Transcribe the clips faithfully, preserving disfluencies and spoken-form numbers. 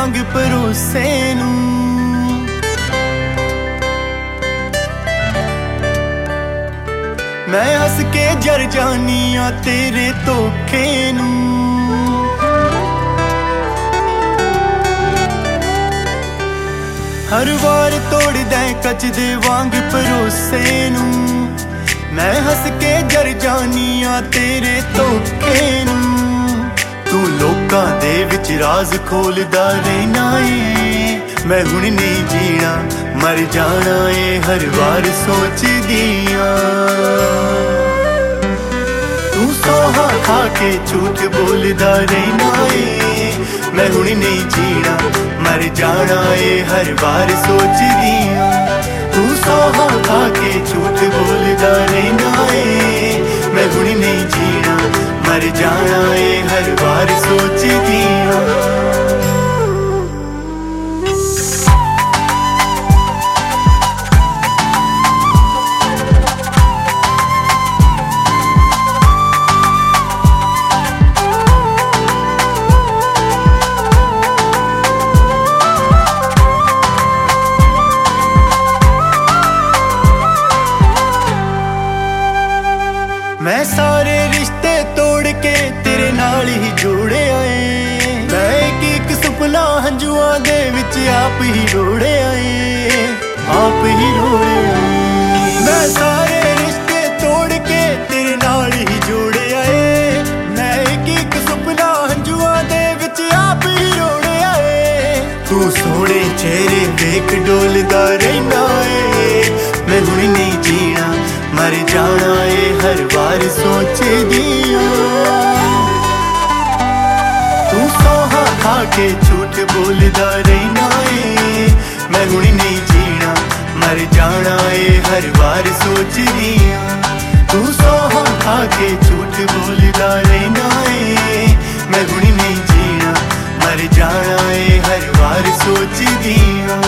वांग भरोसे नूं। मैं हस के जर जानी आ तेरे धोखे नूं। हर वार तोड़ दै कच दे वांग भरोसे नूं। मैं हस के जर जानी आ तेरे धोखे नूं। तू लोकां दे विच राज खोलदा रहना ए। मैं हुण नहीं जीना मर जाना ए हर बार सोचदी आं। तू सोहा खा के झूठ बोलदा रहना ए। मैं हुण नहीं जीना मर जाना ए हर बार सोचदी आं। तू सोहा खा के झूठ बोलदा रहना ए। मैं हुण नहीं जीना मर जाना ए हर बार सोचदी आं। मैं सारे रिश्ते तोड़ के तेरे नाल ही जोड़े आए। मैं एक एक सुपना हंजुआ दे विच आप ही रोड़े आए। आप ही रोड़े आए। मैं सारे रिश्ते तोड़ के तेरे नाल ही जोड़े आए। मैं एक एक सुपना हंजुआ दे विच आप ही रोड़े आए। तू सोहणे चेहरे वेख डोलदा रहना ए। मैं हुण नहीं जीना मर जाना ए हर बार सोचदी आं। तू सोहा खा के झूठ बोलदा रहना ए। मैं हुण नहीं जीना मर जाना ए हर बार सोचदी आं। तू सोहा खा के झूठ बोलदा रहना ए। मैं हुण नहीं जीना मर जाना ए हर बार सोचदी आं।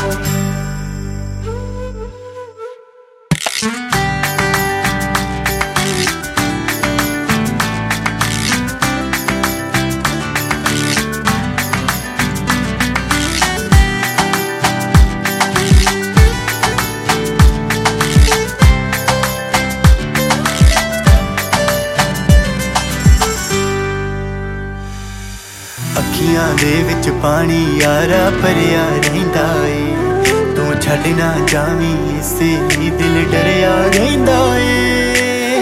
अखियां दे विच पानी यारा भरिया रहिंदा ए। तू छड्ड ना जावीं इसे ही दिल डरिया रहिंदा ए।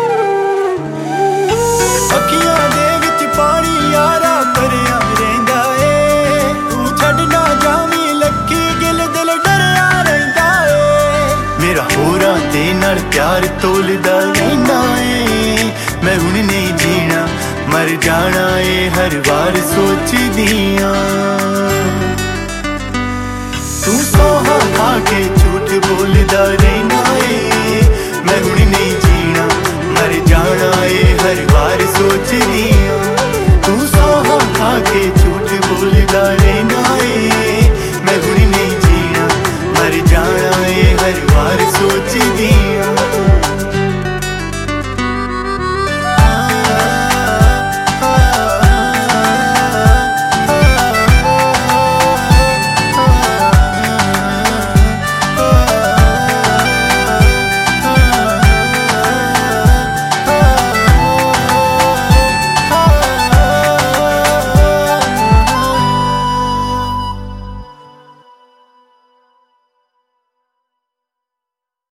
अखियां दे विच पानी यारा भरिया रहिंदा ए। तू छड्ड ना जावीं लखी गिल दिल डरिया रहिंदा ए। मेरा होरां दे नाल प्यार तोलदा रहना ए। मैं हुण नहीं जीना मर जाना ए हर बार सोचदी आं।